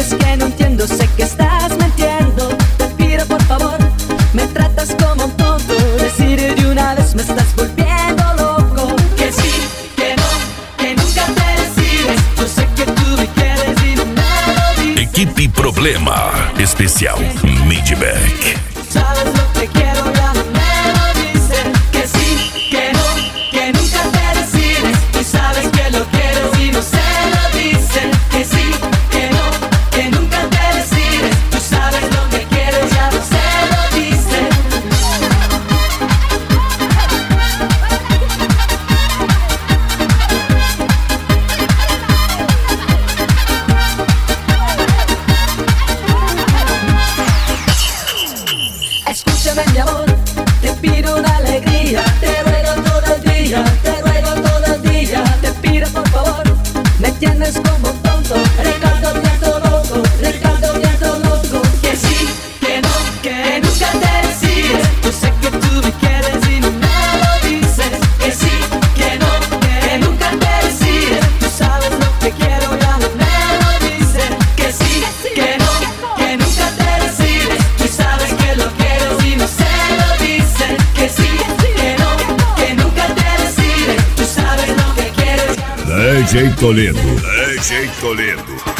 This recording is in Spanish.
dices que no entiendo, sé que estás mintiendo. Te pido por favor, me tratas como un tonto. Decir de una vez me estás volviendo loco. Que sí, que no, que nunca te decides. Yo sé que tú me quieres y no me lo dices. Equipe Problema Especial Midback. Sabes lo que quiero, ya no me lo dices. Que sí, que no, que nunca te decides. Tú sabes que lo quiero y no se lo dicen. Que sí, que no, que nunca te decides. Tú sabes lo que quiero, ya no se lo dicen. Escúchame mi amor, te pido una alegría. Te ruego todo el día, te ruego todo el día. Te pido por favor, me tienes como un tonto. Ricardo Viento Loco, Ricardo Viento Loco. Que sí, que no, que nunca te decides. Yo sé que tú me quieres y no me lo dices. Que sí, que no, que nunca te decides. Tú sabes lo que quiero, ya no me lo dices. Que sí, que no, que nunca te decides. Tú sabes que lo quiero y no se lo dicen. Que sí, que no, que nunca te decides. Tú sabes lo que quieres. DJ Toledo. DJ Toledo.